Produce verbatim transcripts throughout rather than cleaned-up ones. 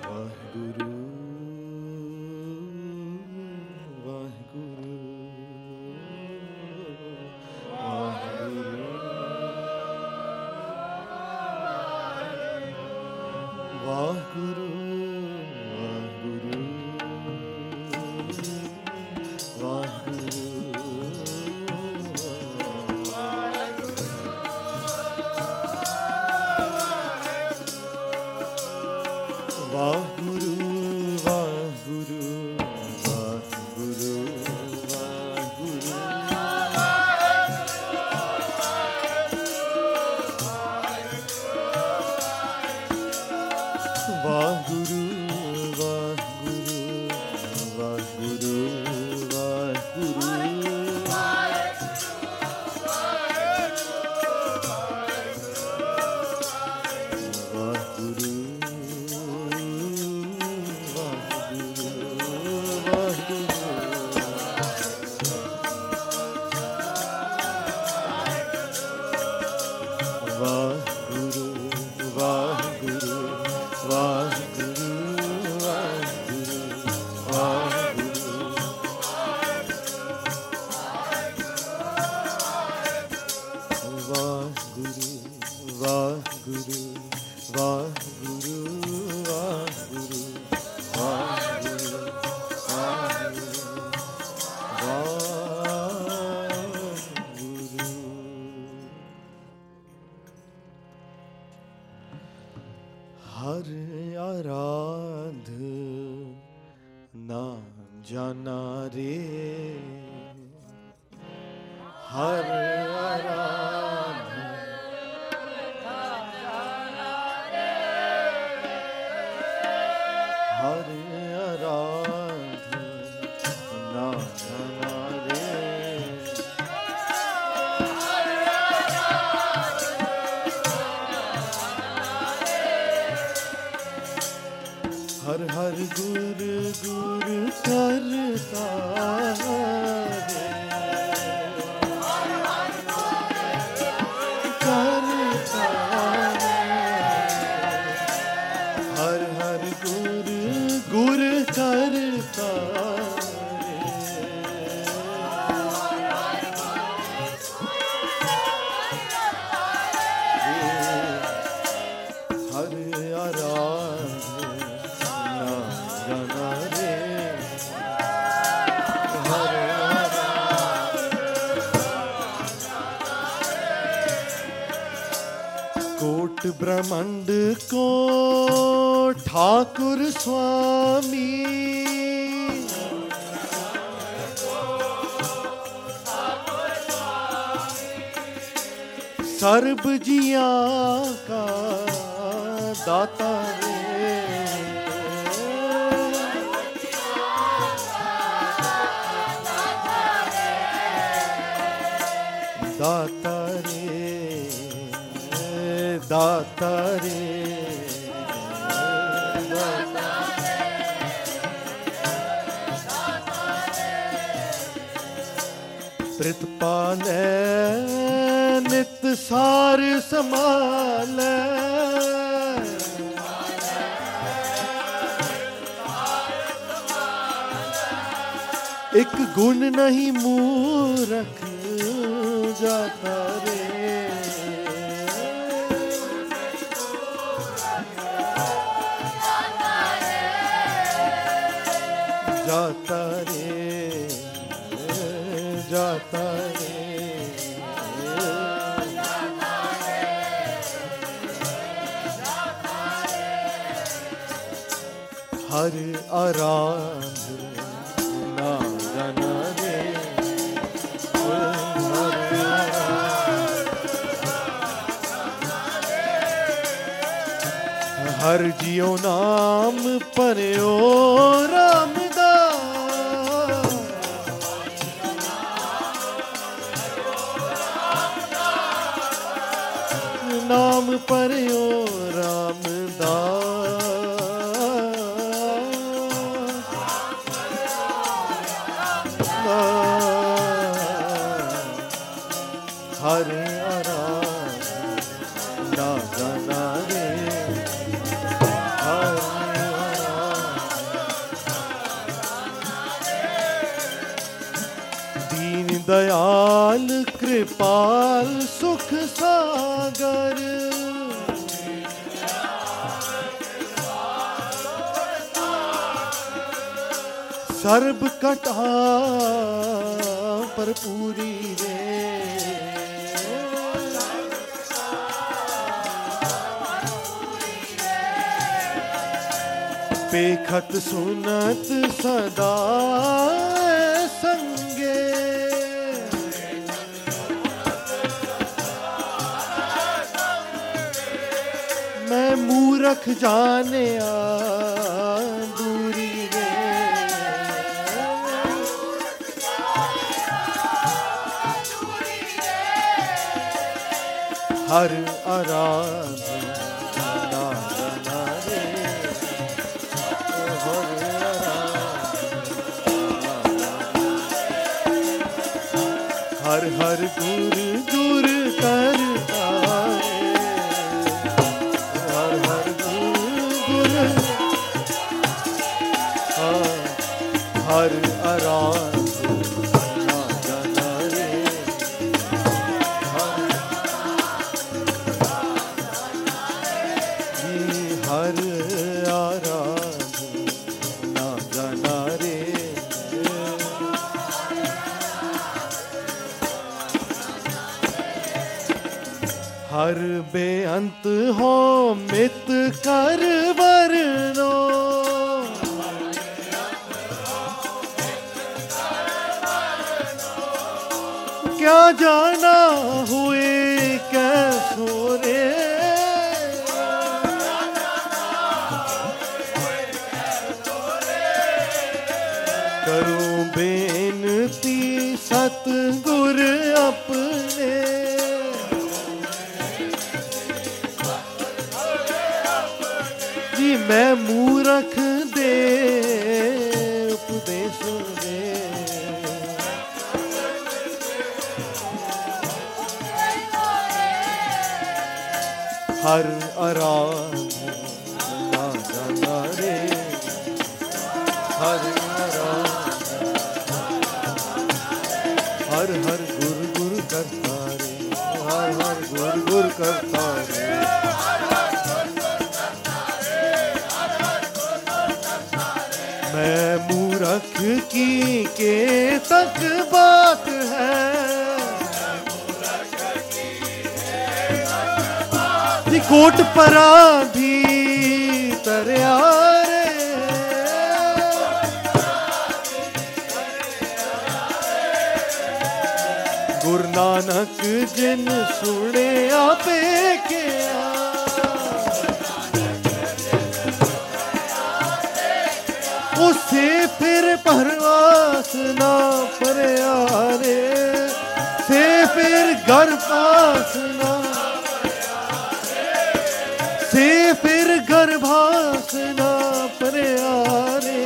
वाहिगुरु वाहिगुरु वाहिगुरु वाहिगुरु ब्रह्मांड को ठाकुर स्वामी सर्ब जिया का दाता रे, दाता रे, दाता रे, प्रितपाले नित सार समाले, एक गुण नहीं मूरख जाता रे, जाता रे, जाता रे, हर आराध ना जाना रे, हर जियो नाम परयो राम दा, नाम परयो राम दा, हर आराध ना जाना रे, हर दयाल कृपाल सुख सागर, सर्ब कटा पर पूरी रे, पेखत सुनत सदा संगे, मैं मूरख जानिया दूरी रे, हर आराधना रे, हर हर गुर गुर करता रे, हर हर गुर गुर, हर आराधना जाना रे, हर आराधना जाना रे, हर बेअंत हो मित कर वरनो, क्या जाना हुए कैसो रे, करूं बेनती सतगुर अपने, जी मैं मूरख दे उपदेश दे, हर आराधना जाना रे, हर आराधना, हर हर गुर गुर करता रे, हर हर गुर गुर करता रे, मैं मूरख की के तक बात है, कोट पराधी तरया रे, गुरु नानक जिन सुने आपे क्या, उसे फिर परवास ना परया रे, से फिर गर्भास ना, से फिर गर्भास ना परया रे,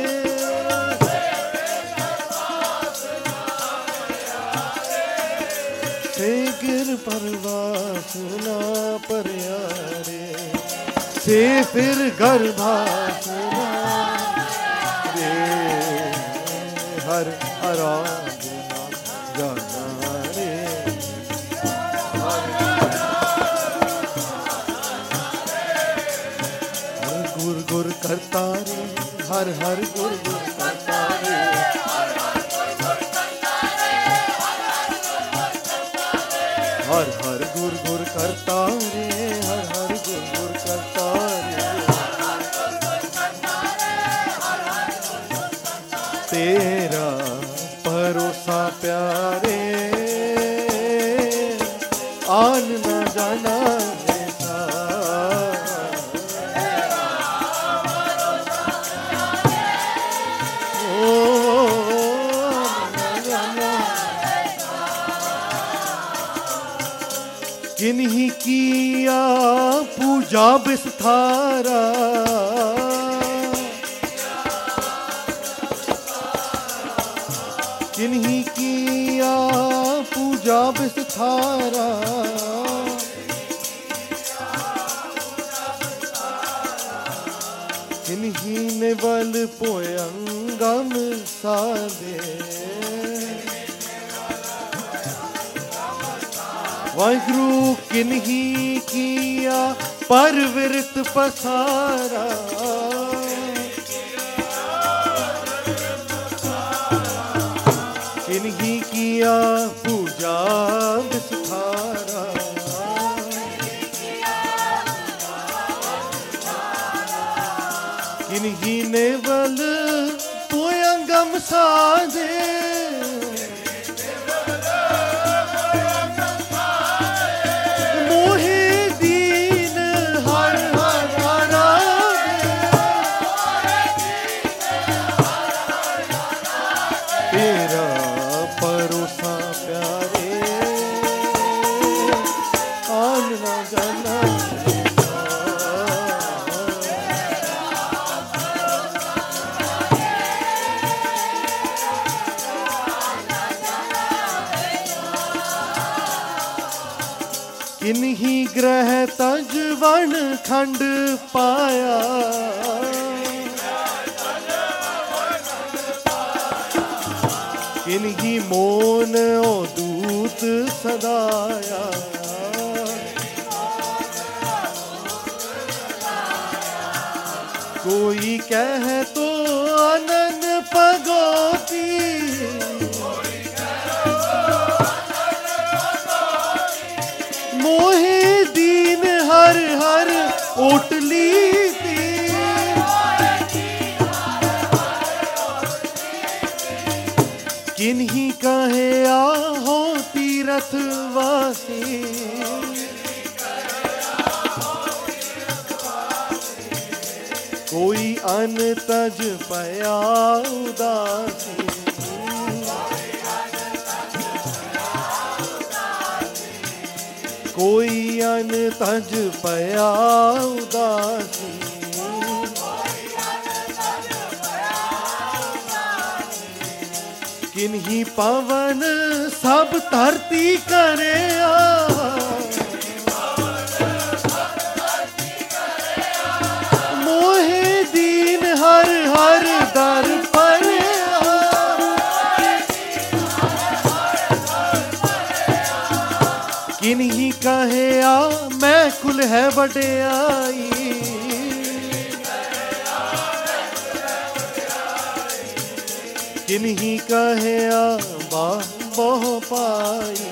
से गिर परवास ना परया रे, से फिर गर्भास ना रे, हर आराधना जाना रे, हर गुर गुर करता रे, हर हर गुर गुर करता रे, हर हर गुर गुर करता रे, हर हर गुर गुर करता रे, तेरा भरोसा प्यारे आन न जाना ऐसा, ओ न जाना किन्हीं किया पूजा विस्तारा, किन्हीं किया पूजा विस्तारा, किन्हीं ने बल पोयंगम साधे, वाहिगुरु किन्ही किया परविरत पसारा, किन्ही किया पूजा विस्तारा, किन्ही ने बल पुयंगम साधे, किन्ही ग्रह तजवन खंड पाया, किन्ही मोन ओ दूत सदाया, कोई कह तो अनन पगोती, मोहे दीन हर हर ओटली थी, किन्ही कहे आहो तीरथ वासी, कोई अन तज पया उदासी, कोई अन तज पया उदासी, किन्ही पवन सब धरती करे मोहे दीन हर हर दर पर, किन्ही कहे आ मैं कुल है वडियाई, किन्ही कहे आ बाह मोह पाई,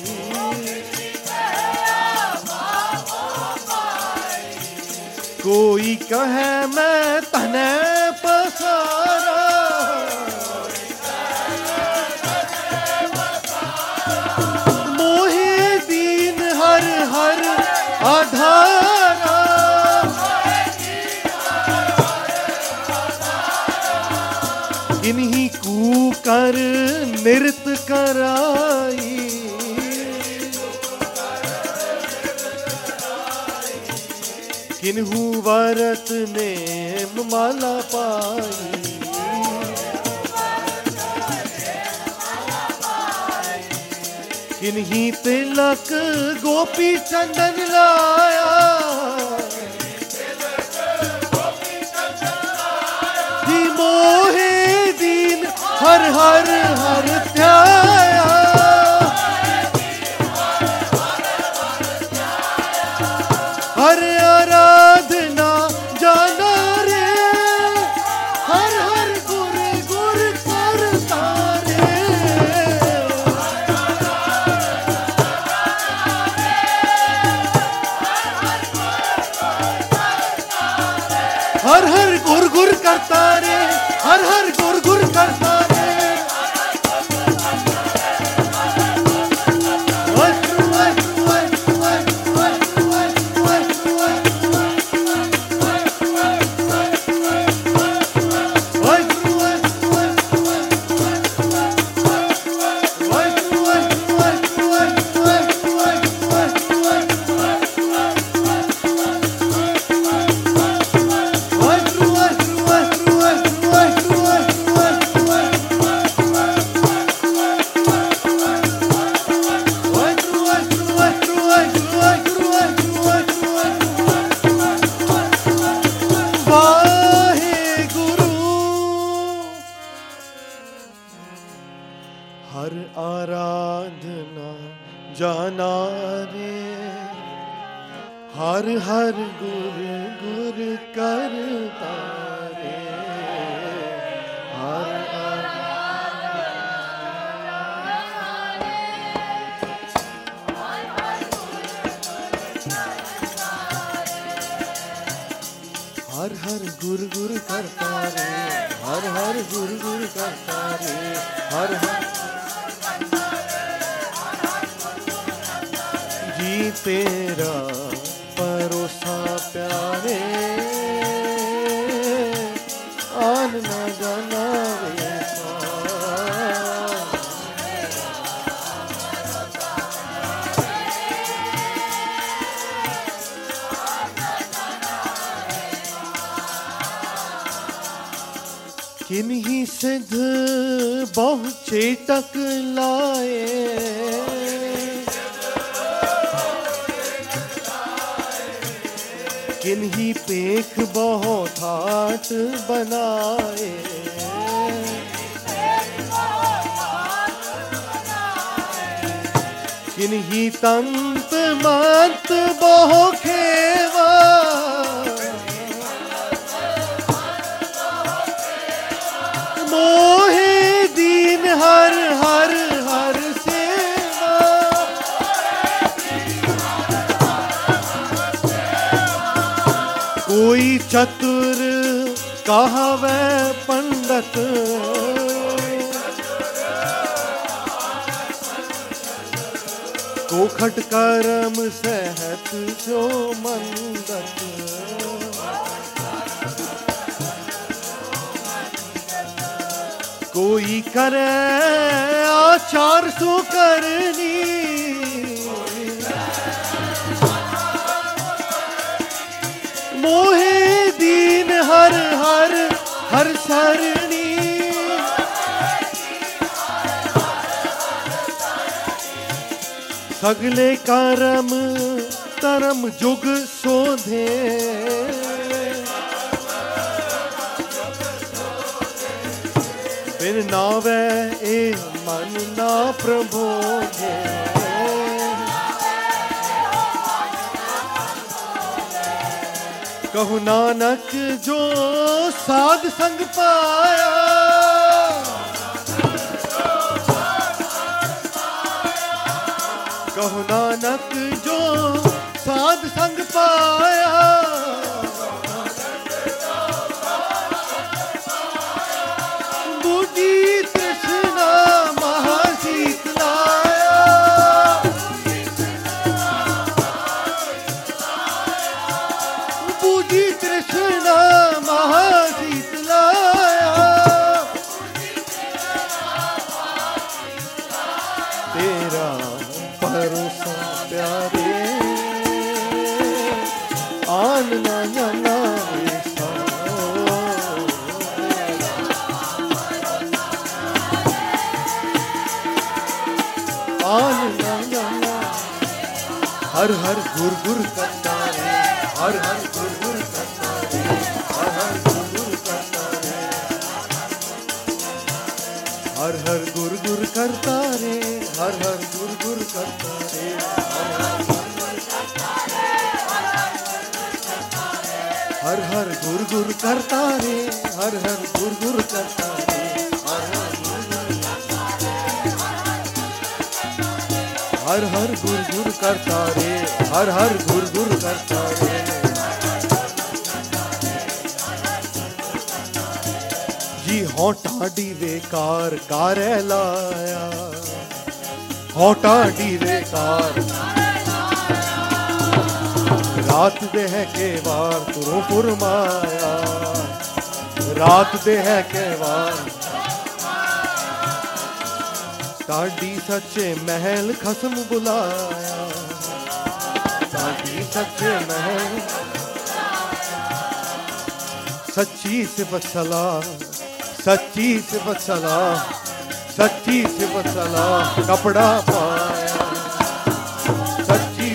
कोई कहे मैं तने पसारा, मोहे दीन हर हर आधारा, किन्ही कूकर नृत कराई, किन्हू वरत ने माला पाई, किन्ही तिलक गोपी चंदन लाया, ही मोहे दीन हर हर हर ध्याया, हर आराधना जाना रे, हर हर गुर गुर करता रे, हर हर गुर गुर करता रे, हर हर गुर गुर करता रे, जाना रे हर हर गुर गुर करता रे हर हर हर हर गुर गुर करता रे हर हर गुर गुर करता रे हर हर जी तेरा परोसा प्यारे आन न जाना रे किन्हीं सिद्ध बहु चेतक लाए किन्हीं पेख बहु ठाट बनाए किन्हीं तंत मंत बहु खेवा मोहे दीन हर हर हर सेवा कोई चतुर कहावे पंडित को खट करम सहत जो मंदत कोई करे आचार सो करनी मोहे दीन हर हर हर सरणी सगले करम तरम जुग सोधे बिन नावे ए मन ना प्रभोगे कहु नानक जो साध संग पाया कहु नानक जो साध संग पाया बुद्धि तृष्णा महाशीत लाया बुद्धि तृष्णा महाशीत लाया तेरा भरोसा प्यारे आन न जाना आन न जाना हर हर गुर गुर करता रे हर हर गुर गुर करता रे हर हर गुर गुर करता रे हर हर गुर गुर करता रे हर हर गुर गुर करता रे हर हर गुर गुर करता रे हर हर गुर गुर करता रे हर हर गुर गुर करता रे हर हर गुर गुर करता रे जी होटा डीवेकार कारे लाया होटा डीवेकार रात दे है के वार तुरो पुरमाया रात दे है के वार ताड़ी सच्चे महल खसम बुलाया ताड़ी सच्चे महल सच्ची सिफत सलाह सच्ची सिफत सलाह सच्ची सिफत सलाह कपड़ा पाया सच्ची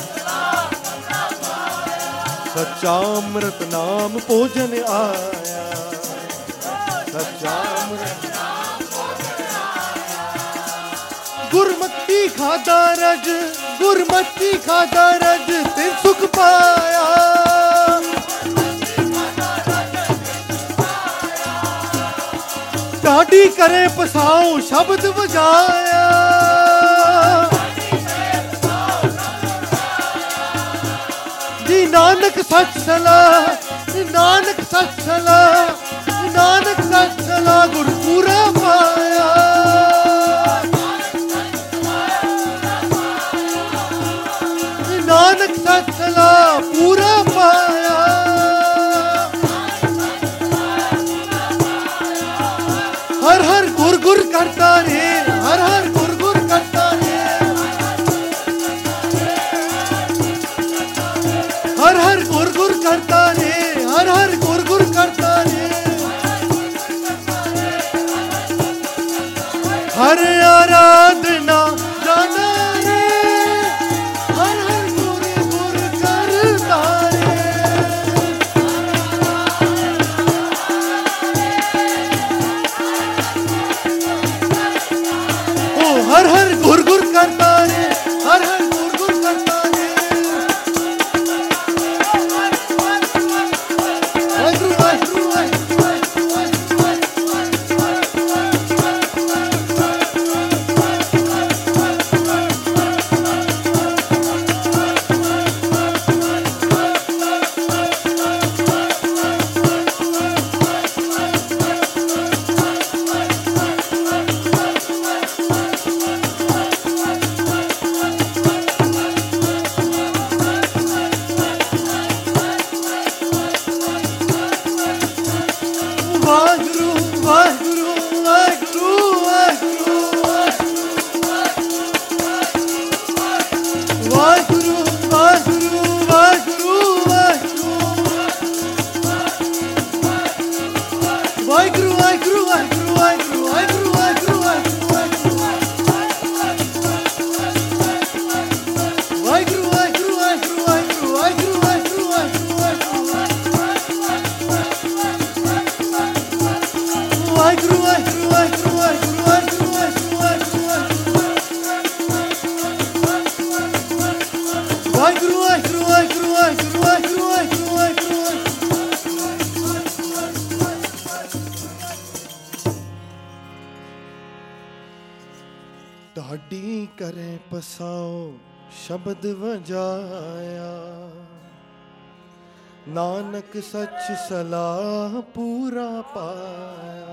सच्चामृत नाम भोजन आया सच्चामृत गुरमति खादा रज गुरमती खादा रज ते सुख पाया। ढाडी करे पसाऊं शब्द बजाया। जी नानक सच सलाह नानक सच सलाह नानक सच सलाह गुर पूरा पाया। नानक सच सलाह पूरा पाया। हर हर गुर गुर करता रे हर हर गुर गुर करता रे। हर हर गुर गुर करता रे हर हर गुर गुर करता रे। हर आराधना जाना रे हर हर गुर गुर करता रे। ओ हर हर गुर गुर करता रे हर हर गुर गुर करता रे। वाहिगुरु वाहिगुरु ढाडी करे पसाओ शब्द वजाया। नानक सच सलाह पूरा पाया।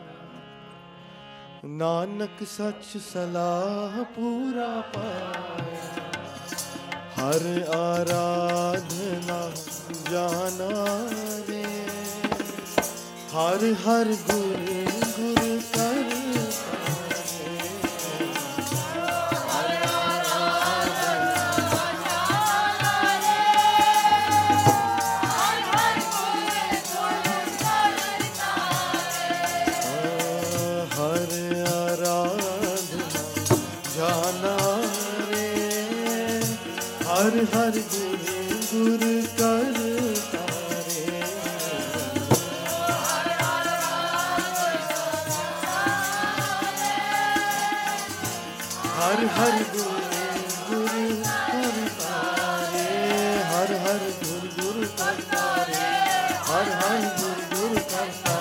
नानक सच सलाह पूरा पाया। हर आराधना जाना रे हर हर गुर गुर करता रे। हर आराधना जाना रे हर हर गुर गुर करता रे। हर हर गुर गुर करता रे हर हर गुर गुर करता रे हर हर गुर गुर करता